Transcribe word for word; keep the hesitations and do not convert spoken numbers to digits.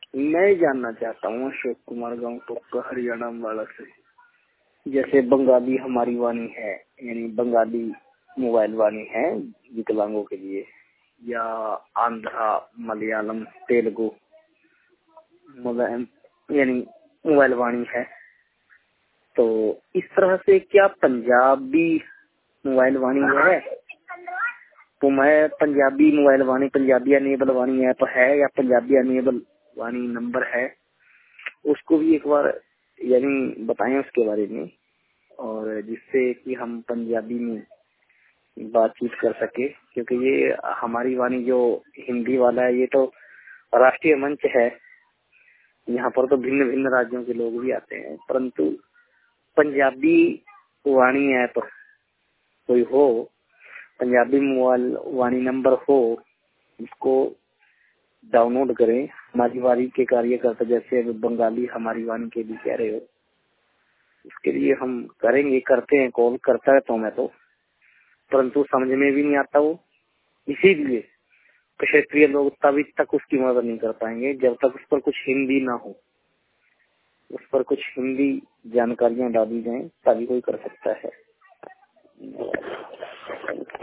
मैं जानना चाहता हूँ अशोक कुमार गांव टोका हरियाणा अम्बाला से। जैसे बंगाली हमारी वाणी है, यानी बंगाली मोबाइल वाणी है विकलांगों के लिए, या आंध्रा मलयालम तेलुगु मोबाइल यानी मोबाइल वाणी है, तो इस तरह से क्या पंजाबी मोबाइल वाणी है? तो मैं पंजाबी मोबाइल वाणी, पंजाबी अनेबल वाणी ऐप है या पंजाबी अनेबल वाणी नंबर है, उसको भी एक बार यानी बताएं उसके बारे में, और जिससे कि हम पंजाबी में बातचीत कर सके। क्योंकि ये हमारी वाणी जो हिंदी वाला है ये तो राष्ट्रीय मंच है, यहाँ पर तो भिन्न भिन्न राज्यों के लोग भी आते हैं, परंतु पंजाबी वाणी ऐप कोई हो, पंजाबी मोबाइल वाणी नंबर हो, इसको डाउनलोड करें। हमारी वाणी के कार्यकर्ता जैसे बंगाली हमारी वाणी के भी कह रहे हो, इसके लिए हम करेंगे, करते हैं, कॉल करता है तो मैं तो, परंतु समझ में भी नहीं आता वो, इसीलिए क्षेत्रीय लोग तभी तक उसकी मदद नहीं कर पाएंगे जब तक उस पर कुछ हिंदी ना हो, उस पर कुछ हिंदी जानकारियां डाली जाएं, तभी कोई कर सकता है।